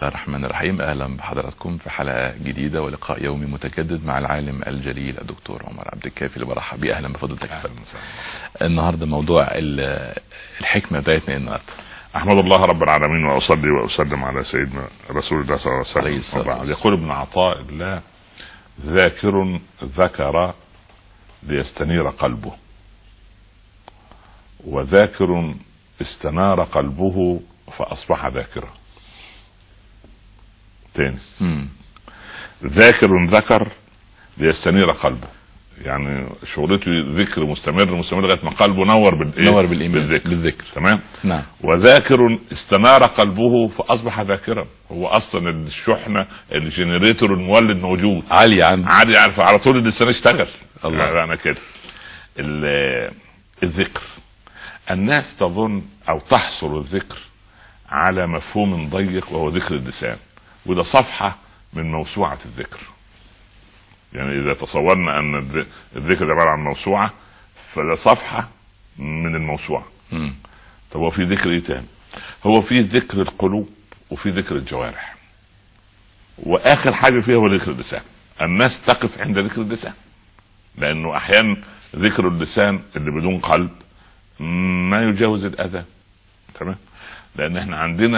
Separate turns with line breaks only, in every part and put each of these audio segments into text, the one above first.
الرحمن الرحيم. اهلا بحضراتكم في حلقه جديده ولقاء يومي متجدد مع العالم الجليل الدكتور عمر عبد الكافي اللي برحب بيه. اهلا بفضيلتك. النهارده موضوع الحكمه بتاعتنا النهارده.
احمد الله رب العالمين واصلي واسلم على سيدنا رسول الله صلى الله عليه وسلم. يقول ابن عطاء الله: ذاكر ذكر ليستنير قلبه، وذاكر استنار قلبه فاصبح ذاكرا. تاني، ذاكر ذكر ليستنير قلبه، يعني شغلته ذكر مستمر لغايه ما قلبه نور
بالايمان بالذكر.
تمام.
نعم.
وذاكر استنار قلبه فاصبح ذاكرا. هو اصلا الشحنه الجنريتور المولد موجود
عالي
على طول اللسان اشتغل.
الله.
انا كده الذكر، الناس تظن او تحصر الذكر على مفهوم ضيق وهو ذكر اللسان، وده صفحة من موسوعة الذكر. يعني إذا تصورنا أن الذكر عبارة عن موسوعة، فده صفحة من الموسوعة. طب هو في ذكر إيه تاني؟ هو في ذكر القلوب وفي ذكر الجوارح، وآخر حاجة فيها هو ذكر اللسان. الناس تقف عند ذكر اللسان، لأنه أحيانا ذكر اللسان اللي بدون قلب ما يجاوز الأذى. تمام. لأن احنا عندنا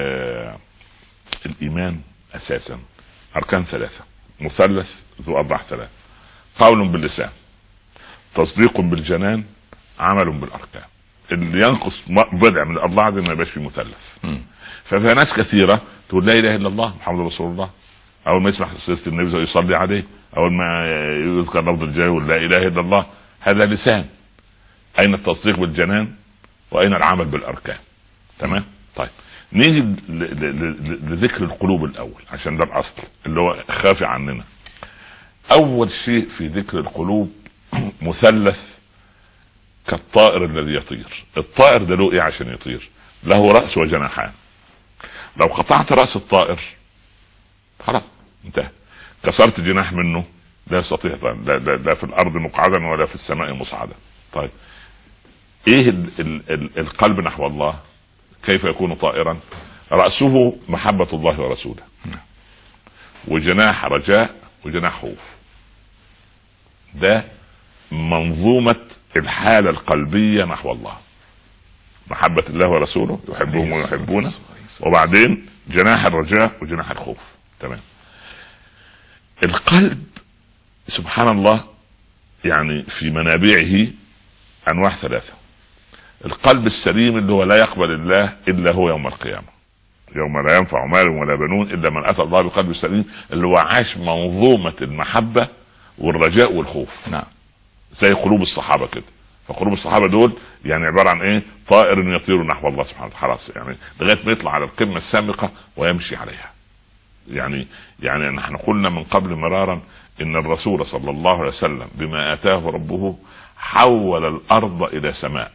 الإيمان أساسا أركان ثلاثة، مثلث ذو أضلاع ثلاثة: قول باللسان، تصديق بالجنان، عمل بالأركان. اللي ينقص بضع من الأضلاع دي ما يبقاش في مثلث. ففي ناس كثيرة تقول لا إله إلا الله محمد رسول الله، أول ما يسمع سيرة النبي يصلي عليه، أول ما يذكر لفظ الجلال لا إله إلا الله. هذا لسان. أين التصديق بالجنان وأين العمل بالأركان؟ تمام. طيب نيجي لذكر القلوب الاول، عشان ده الاصل اللي هو خافي عننا. اول شيء في ذكر القلوب مثلث كالطائر الذي يطير. الطائر ده له ايه عشان يطير؟ له راس وجناحان. لو قطعت راس الطائر خلاص انتهى، كسرت جناح منه لا يستطيع، لا في الارض مقعدا ولا في السماء مصعدا. طيب ايه القلب نحو الله كيف يكون طائرا؟ رأسه محبة الله ورسوله، وجناح رجاء وجناح خوف. ده منظومة الحالة القلبية نحو الله: محبة الله ورسوله يحبهم ويحبونه، وبعدين جناح الرجاء وجناح الخوف. تمام. القلب سبحان الله يعني في منابعه أنواع ثلاثة. القلب السليم اللي هو لا يقبل الله إلا هو يوم القيامة، يوم لا ينفع مال ولا بنون إلا من أتى الله بقلب سليم، اللي هو عاش منظومة المحبة والرجاء والخوف.
نعم.
زي قلوب الصحابة كده. فقلوب الصحابة دول يعني عبارة عن ايه؟ طائر يطير نحو الله سبحانه وتعالى، خلاص يعني لغاية ما يطلع على القمة السامقة ويمشي عليها. يعني نحن قلنا من قبل مرارا إن الرسول صلى الله عليه وسلم بما آتاه ربه حول الأرض إلى سماء،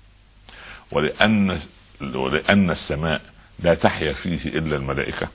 ولأن السماء لا تحيا فيه إلا الملائكة،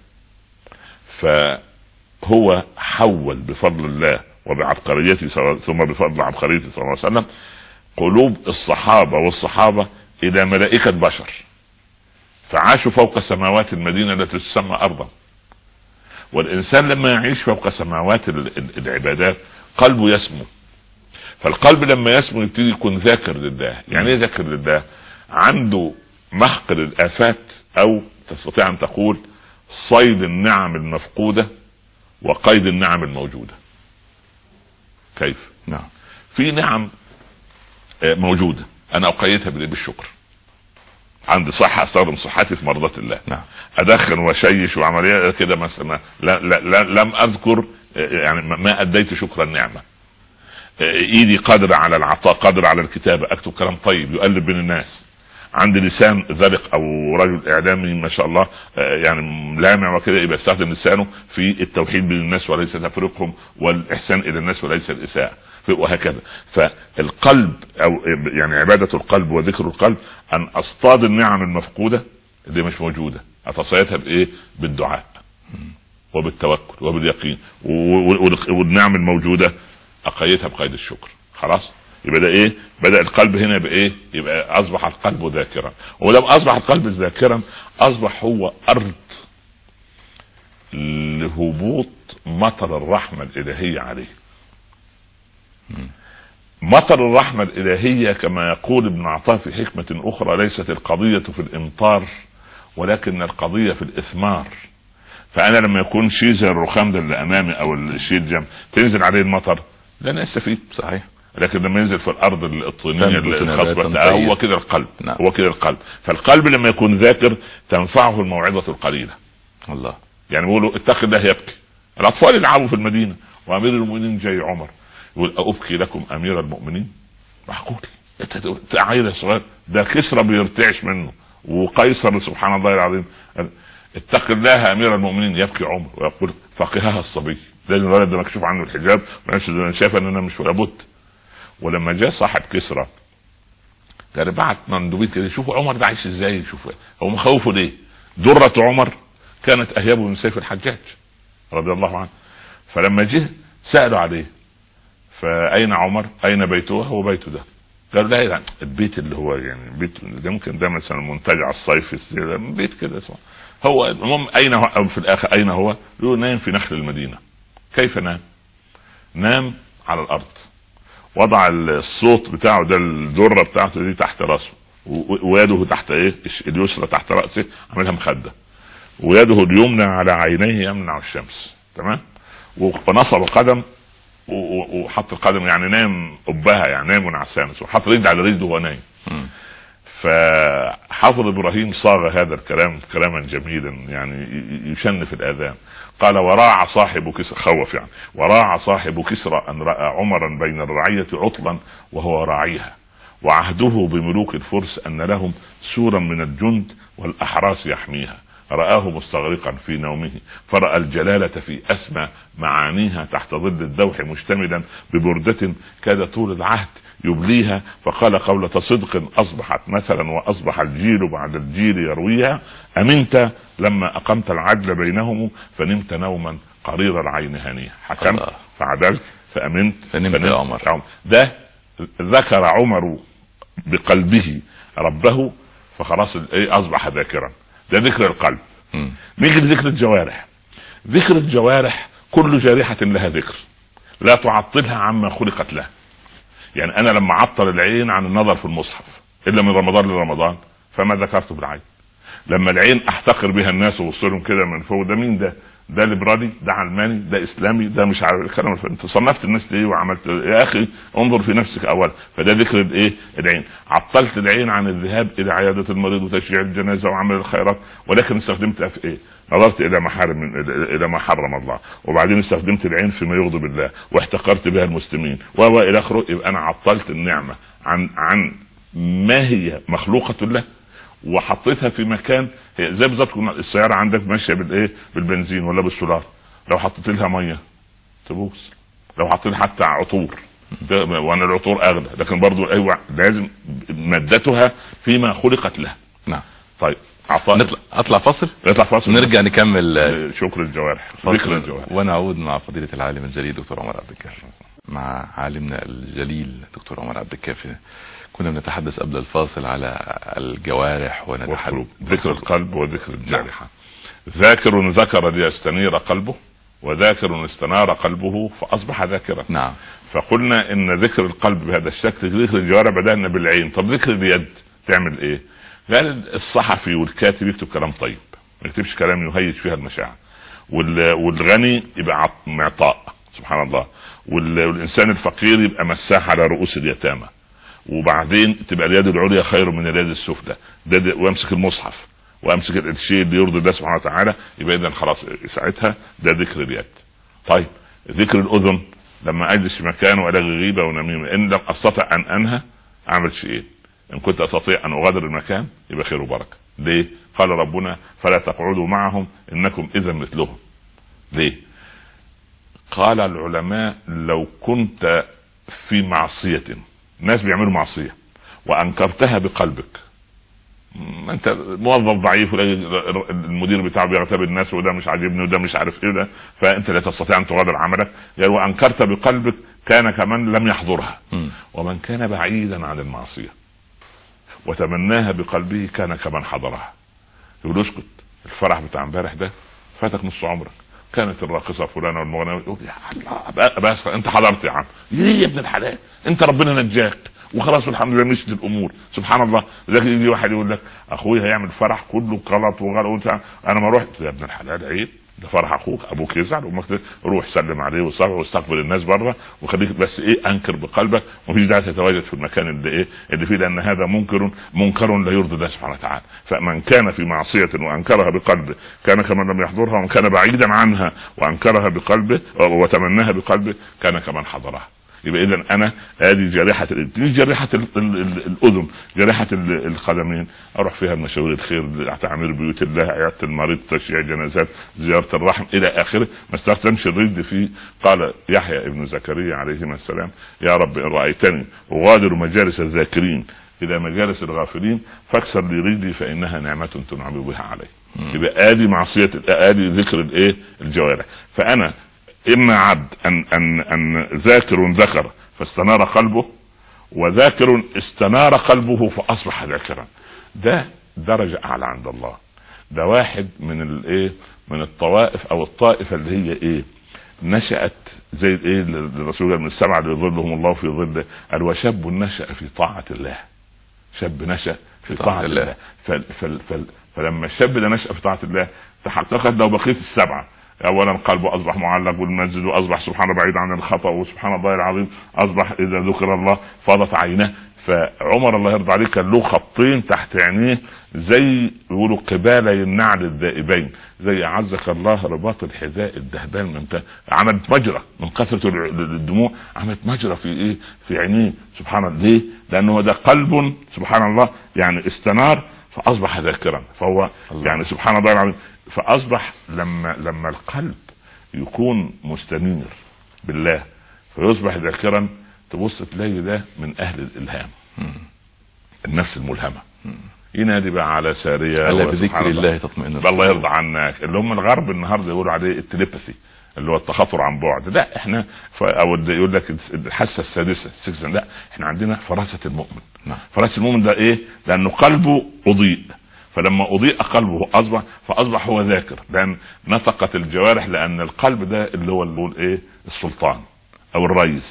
فهو حول بفضل الله وبعبقريته ثم بفضل عبقريته صلى الله عليه وسلم قلوب الصحابة إلى ملائكة بشر، فعاشوا فوق سماوات المدينة التي تسمى أرضا. والإنسان لما يعيش فوق سماوات العبادات قلبه يسمو، فالقلب لما يسمو يبتدي يكون ذاكر لله. يعني ايه ذاكر لله؟ عنده محق للآفات، أو تستطيع أن تقول صيد النعم المفقودة وقيد النعم الموجودة. كيف؟
نعم.
في نعم موجودة أنا أقيدها بالشكر. عندي صحة أستخدم صحتي في مرضات الله.
نعم.
أدخن وشيش وعملية كده مثلا لم أذكر، يعني ما أديت شكر النعمة. إيدي قادرة على العطاء، قادرة على الكتابة، أكتب كلام طيب يؤلف بين الناس. عندي لسان ذلق او رجل اعلامي ما شاء الله يعني لامع وكده، يبقى يستخدم لسانه في التوحيد بين الناس وليس تفريقهم، والاحسان الى الناس وليس الاساءه، وهكذا. فالقلب او يعني عباده القلب وذكر القلب ان اصطاد النعم المفقوده اللي مش موجوده، اتصيدها بايه؟ بالدعاء وبالتوكل وباليقين، والنعم الموجوده اقيدها بقيد الشكر. خلاص يبقى ده ايه؟ بدأ القلب هنا بايه؟ يبقى اصبح القلب ذاكرا. ولما اصبح القلب ذاكرا اصبح هو ارض هبوط مطر الرحمة الإلهية عليه. مطر الرحمة الإلهية كما يقول ابن عطاء في حكمة أخرى ليست القضية في الإمطار ولكن القضية في الإثمار. فأنا لما يكون شيء زي الرخام ده اللي أمامي أو الشيء الجنب تنزل عليه المطر لن يستفيد
صحيح،
لكن لما ينزل في الأرض الطينية الخصبة هو كده القلب.
نعم.
هو كده القلب. فالقلب لما يكون ذاكر تنفعه الموعظة القليلة.
الله.
يعني بيقولوا اتق الله يبكي. الأطفال يلعبوا في المدينة وأمير المؤمنين جاي عمر يقول أبكي لكم أمير المؤمنين؟ معقول عيل صغير ده كسرى بيرتعش منه وقيصر سبحان الله العظيم. اتق الله أمير المؤمنين يبكي عمر ويقول فقهها الصبي. ده الولد ده مكشوف عنه الحجاب شايف ان انا مش لابد. ولما جاء صاحب كسرى قال بعت مندوبين كده شوفوا عمر ده عايش ازاي، شوفوا هو مخوفه ليه. درة عمر كانت اهيبه من سيف الحجاج رضي الله عنه. فلما جه سألوا عليه فأين عمر؟ أين بيته؟ هو بيته ده. قالوا لا يعني البيت اللي هو يعني البيت اللي ممكن ده مثلا منتجع الصيفي بيت كده اسمه هو. المهم أين هو؟ أو في الآخر أين هو؟ يقول نام في نخل المدينة. كيف نام؟ نام على الأرض، وضع الصوت بتاعه ده الذرة بتاعته دي تحت رأسه ويده تحت ايه اليسرى تحت رأسه عملها مخدة ويده اليمنى على عينيه يمنع الشمس. تمام. ونصب قدم وحط القدم يعني نام قبها يعني نام ونعسانس وحط رجل على رجله وهو نايم. فحافظ ابراهيم صاغ هذا الكلام كلاما جميلا يعني يشن في الاذان. قال وراع صاحب كسرى خوف يعني وراع صاحب كسرى ان راى عمرا بين الرعيه عطلا وهو راعيها وعهده بملوك الفرس ان لهم سورا من الجند والاحراس يحميها. رآه مستغرقا في نومه فرأى الجلالة في أسمى معانيها تحت ظل الدوح مشتملا ببردة كاد طول العهد يبليها. فقال قولة صدق أصبحت مثلا وأصبح الجيل بعد الجيل يرويها. أمنت لما أقمت العدل بينهم فنمت نوما قرير العين هنيها. حكمت فعدلت فأمنت
فنمت يا عمر.
ده ذكر عمر بقلبه ربه فخلاص أصبح ذاكرا. ده ذكر القلب. نيجي لذكر الجوارح. ذكر الجوارح كل جارحة لها ذكر لا تعطلها عما خلقت له. يعني انا لما عطل العين عن النظر في المصحف الا من رمضان لرمضان فما ذكرته بالعين. لما العين احتقر بها الناس ووصلهم كده من فوق ده مين ده ليبرالي ده علماني ده اسلامي ده مش عارف الكلام. انت صنفت الناس ليه وعملت يا اخي انظر في نفسك اولا. فده ذكر الايه العين. عطلت العين عن الذهاب الى عياده المريض وتشجيع الجنازه وعمل الخيرات ولكن استخدمتها في ايه؟ نظرت الى الى ما حرم الله وبعدين استخدمت العين فيما يغضب الله واحتقرت بها المسلمين والى اخره. يبقى انا عطلت النعمه عن ما هي مخلوقه له وحطيتها في مكان هي زي بالظبط السياره عندك ماشيه بالايه بالبنزين ولا بالسولار. لو حطيت لها ميه تبوظ. لو حطيت لها حتى عطور وانا العطور اغلى لكن برضو ايوه لازم مادتها فيما خلقت له.
نعم.
طيب
اطلع فاصل نرجع نكمل
شكر الجوارح ذكر الجوارح
ونعود مع فضيلة العالم الجليل دكتور عمر عبد الكافي. مع عالمنا الجليل دكتور عمر عبد الكافي كنا بنتحدث قبل الفاصل على الجوارح ونتحدث
ذكر القلب وذكر الجارحة. ذاكر ذكر ليستنير قلبه وذاكر استنار قلبه فأصبح ذاكرا.
نعم.
فقلنا ان ذكر القلب بهذا الشكل ذكر الجوارح بدأنا بالعين. طب ذكر اليد تعمل ايه؟ قال الصحفي والكاتب يكتب كلام طيب ما يكتبش كلام يهيج فيها المشاعر. والغني يبقى معطاء سبحان الله. والإنسان الفقير يبقى مساح على رؤوس اليتامى. وبعدين تبقى اليد العليا خير من اليد السفلى. ده وامسك المصحف وامسك الشيء اللي يرضي الله سبحانه وتعالى. يبقى اذا خلاص ساعتها ده ذكر اليد. طيب ذكر الاذن لما اجلس في مكان والغي غيبه ونميمه ان لم استطع ان انهى اعمل شيئين. ان كنت استطيع ان اغادر المكان يبقى خير وبركه. ليه؟ قال ربنا فلا تقعدوا معهم انكم اذا مثلهم. ليه؟ قال العلماء لو كنت في معصيه الناس بيعملوا معصيه وانكرتها بقلبك انت موظف ضعيف المدير بتاعه بيغتاب الناس وده مش عاجبني وده مش عارف ايه ده فانت لا تستطيع ان تغادر عملك. يعني وانكرت بقلبك كان كمن لم يحضرها. ومن كان بعيدا عن المعصيه وتمناها بقلبه كان كمن حضرها. يقول اسكت الفرح بتاع امبارح ده فاتك نص عمرك. كانت الراقصه فلانه والمغنيه يقول يا الله بس انت حضرت يا عم، ليه يا ابن الحلال انت ربنا نجاك وخلاص والحمد لله مشيت الامور. سبحان الله. لكن يجي واحد يقول لك اخويا هيعمل فرح كله غلط وغلط، انا ما رحت. يا ابن الحلال عيب، ده فرح اخوك، ابوك يزعل وامك روح سلم عليه وصلي واستقبل الناس بره وخليك بس انكر بقلبك، ومفيش داعي تتواجد في المكان اللي فيه، لان هذا منكر لا يرضي الله سبحانه وتعالى. فمن كان في معصيه وانكرها بقلبه كان كمن لم يحضرها، ومن كان بعيدا عنها وانكرها بقلبه وتمناها بقلبه كان كمن حضرها. يبقى اذا انا ادي جريحه جريحه الاذن، جريحه القدمين، اروح فيها المشاوير الخير، تعمير بيوت الله، عياده المريض، تشييع جنازات، زياره الرحم الى اخره، ما استخدمش الرد فيه. قال يحيى ابن زكريا عليهما السلام: يا رب ان رايتني اغادر مجالس الذاكرين الى مجالس الغافلين فاكسر لي رجلي فانها نعمه تنعم بها علي. يبقى ادي معصيه، ادي ذكر الجوارح. فانا إما عبد أن ذاكر ذكر فاستنار قلبه، وذاكر استنار قلبه فأصبح ذاكرا. ده درجة أعلى عند الله. ده واحد من من الطوائف أو الطائفة اللي هي نشأت زي الرسول من السبعة اللي يظلهم الله في ظله، قال وشاب نشأ في طاعة الله. شاب نشأ في طاعة الله. فلما الشاب ده نشأ في طاعة الله تحققت لو بقيت السبعة. اولا قلبه اصبح معلق بالمسجد، واصبح سبحانه بعيد عن الخطا، وسبحان الله العظيم اصبح اذا ذكر الله فاضت عيناه. فعمر الله يرضى عليه كان له خطين تحت عينيه زي يقولوا قبالي النعل الذائبين، زي اعزك الله رباط الحذاء الدهبان من عملت مجرى من كثره الدموع، عملت مجرى في عينيه. سبحان الله. ليه؟ لانه ده قلب سبحان الله يعني استنار فاصبح ذاكرا. فهو الله. يعني سبحان الله العظيم. فاصبح لما القلب يكون مستنير بالله فيصبح ذاكرا، تبص تلاقي ده من اهل الالهام، النفس الملهمه، ينادي بقى على ساريه
الا بذكر الله تطمئن القلوب.
الله يرضى عنك. اللي هم الغرب النهارده يقولوا عليه التليباثي، اللي هو التخاطر عن بعد. لا احنا او يقول لك الحاسه السادسه، لا احنا عندنا فراسه المؤمن. فراسه المؤمن ده لانه قلبه اضيء، فلما اضيء قلبه فاصبح هو ذاكر، لان نطقت الجوارح، لان القلب ده اللي هو السلطان او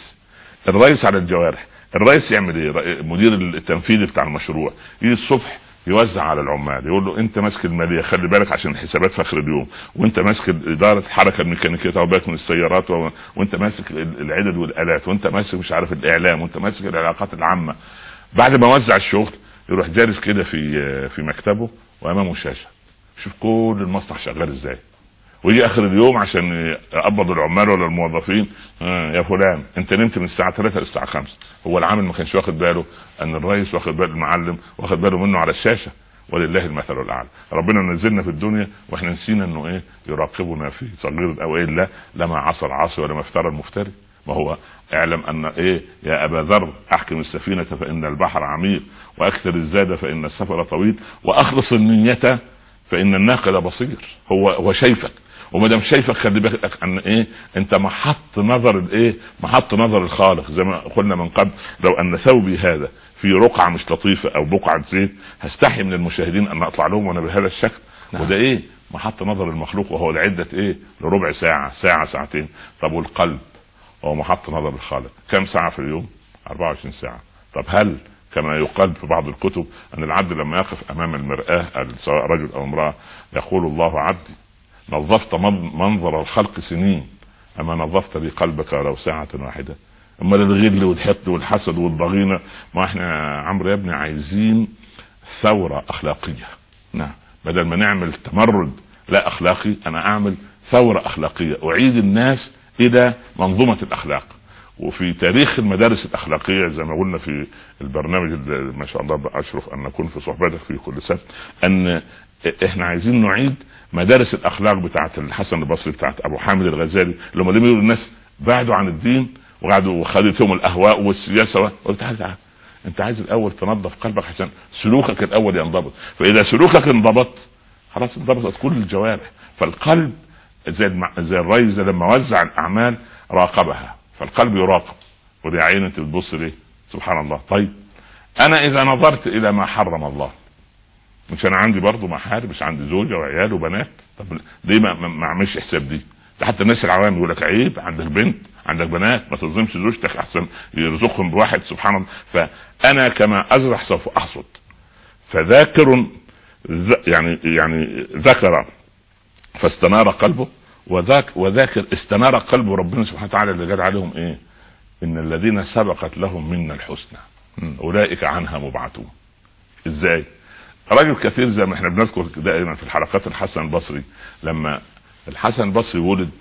الرئيس على الجوارح. الرئيس يعمل مدير التنفيذي بتاع المشروع يجي الصبح يوزع على العمال، يقول له انت ماسك الماليه خلي بالك عشان الحسابات في اخر اليوم، وانت ماسك اداره الحركه الميكانيكيه تاخد بالك من السيارات، وانت ماسك العدد والالات، وانت ماسك مش عارف الاعلام، وانت ماسك العلاقات العامه. بعد ما وزع الشغل يروح جالس كده في مكتبه وامامه شاشه، شوف كل المصنع شغال ازاي، ويجي اخر اليوم عشان يقبض العمال ولا الموظفين، يا فلان انت نمت من الساعه 3 للساعه 5. هو العامل ما كانش واخد باله ان الرئيس واخد باله، المعلم واخد باله منه على الشاشه. ولله المثل الاعلى. ربنا نزلنا في الدنيا واحنا نسينا انه يراقبنا في صغير او لا لما عصى العاصي ولما افترى المفتري. ما هو اعلم ان يا ابا ذر احكم السفينه فان البحر عميق، واكثر الزاد فان السفر طويل، واخلص النيه فان الناقد بصير. هو شايفك، وما دام شايفك خلي بالك ان انت محط نظر الخالق. زي ما قلنا من قبل، لو ان ثوبي هذا في رقعه مش لطيفه او بقعه زيت هستحي من المشاهدين ان اطلع لهم وانا بهذا الشكل. وده محط نظر المخلوق، وهو العده لربع ساعه ساعتين. طب والقلب هو محط نظر الخالق كم ساعه في اليوم؟ 24 ساعه. طب هل كما يقال في بعض الكتب ان العبد لما يقف امام المرآة سواء رجل او امرأة يقول الله عبدي نظفت منظر الخلق سنين، اما نظفت لي قلبك ولو ساعة واحدة. اما الغل والحقد والحسد والضغينة، ما احنا عمرو يا ابني عايزين ثورة اخلاقية.
نعم.
بدل ما نعمل تمرد لا اخلاقي، انا اعمل ثورة اخلاقية، اعيد الناس الى منظومة الاخلاق. وفي تاريخ المدارس الاخلاقيه زي ما قلنا في البرنامج اللي ما شاء الله اشرف ان نكون في صحبتك في كل سنه، ان احنا عايزين نعيد مدارس الاخلاق بتاعه الحسن البصري، بتاعه ابو حامد الغزالي، لما يقولوا الناس بعدوا عن الدين وقعدوا وخدتهم الاهواء والسياسه. قلت تعال انت عايز الاول تنظف قلبك عشان سلوكك الاول ينضبط. فاذا سلوكك انضبط خلاص انضبطت كل الجوارح. فالقلب زي الرئيس لما وزع الاعمال راقبها، فالقلب يراقب. ودي عين انت بتبص ليه؟ سبحان الله. طيب انا اذا نظرت الى ما حرم الله، مش انا عندي برضو محارم، مش عندي زوجة وعيال وبنات، طب ليه ما اعملش حساب دي؟ حتى الناس العوام يقول لك عيب، عندك بنت، عندك بنات، ما تظلمش زوجتك احسن يرزقهم بواحد. سبحان الله. فانا كما ازرع سوف احصد. فذاكر يعني ذكر فاستنار قلبه، وذاكر استنار قلبه ربنا سبحانه وتعالى اللي قال عليهم ايه؟ ان الذين سبقت لهم منا الحسنى اولئك عنها مبعثون. ازاي؟ راجل كثير زي ما احنا بنذكر دائما في الحلقات الحسن البصري، لما الحسن البصري ولد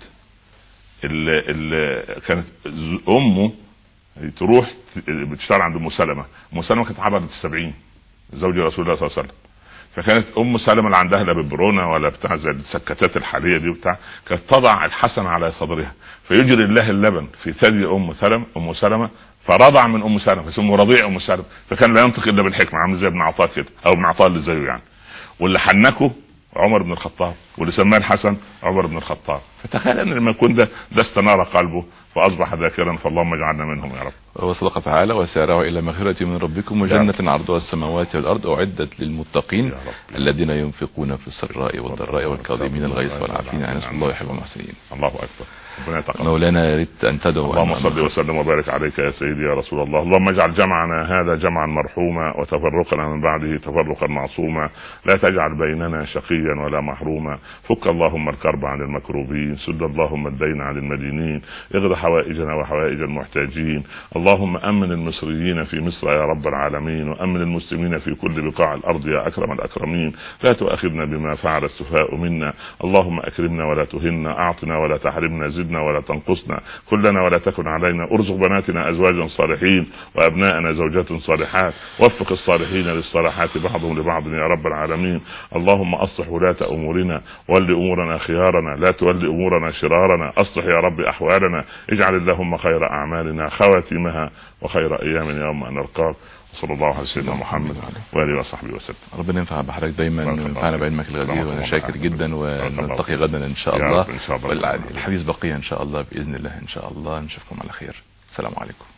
كانت امه تروح بتشتغل عند ام سلمة. ام سلمة كانت عبرت 70 زوج رسول الله صلى الله عليه وسلم. فكانت ام سلمة اللي عندها لا ببرونه ولا بتاع زي السكتات الحاليه دي وبتاع، كانت تضع الحسن على صدرها فيجري الله اللبن في ثدي ام سلمة فرضع من ام سلمة، فاسمه رضيع ام سلمة. فكان لا ينطق الا بالحكمه، عامل زي ابن عطاء كده، او ابن عطاء اللي زيه يعني. واللي حنكه عمر بن الخطاب، واللي سماه الحسن عمر بن الخطاب. فتخيل ان لما يكون ده استنار قلبه فاصبح ذاكرا، فاللهم اجعلنا منهم يا رب.
وصدق تعالى: وسارعوا الى مغفرة من ربكم وجنة عرضها السماوات والارض اعدت للمتقين الذين ينفقون في السراء والضراء والكاظمين الغيظ والعافين عن الناس والله يحب المحسنين.
الله اكبر.
مولانا يا ريت ان تدعو.
اللهم صل وسلم وبارك عليك يا سيدي يا رسول الله. اللهم اجعل جمعنا هذا جمعا مرحوما، وتفرقنا من بعده تفرقا معصوما، لا تجعل بيننا شقيا ولا محروما. فك اللهم الكرب عن المكروبين، سد اللهم الدين عن المدينين، اغض حوائجنا وحوائج المحتاجين. اللهم امن المصريين في مصر يا رب العالمين، وامن المسلمين في كل بقاع الارض يا اكرم الاكرمين. لا تؤاخذنا بما فعل السفهاء منا. اللهم اكرمنا ولا تهنا، اعطنا ولا تحرمنا، زدنا ولا تنقصنا، كلنا ولا تكن علينا. ارزق بناتنا ازواجا صالحين، وابناءنا زوجات صالحات، وفق الصالحين للصالحات بعضهم لبعض يا رب العالمين. اللهم اصلح ولاة امورنا، ول امورنا خيارنا، لا تولي امورنا شرارنا. اصلح يا رب احوالنا، اجعل اللهم خير اعمالنا خواتمها، وخير ايامنا يوم ان نلقاك. صلى الله على سيدنا محمد وآله وصحبه وسلم.
ربنا ينفع بحضرتك دايما وينفعنا بعلمك الغزير، وانا شاكر جدا، ونلتقي غدا ان شاء الله. والحديث بقية ان شاء الله باذن الله. ان شاء الله نشوفكم على خير. السلام عليكم.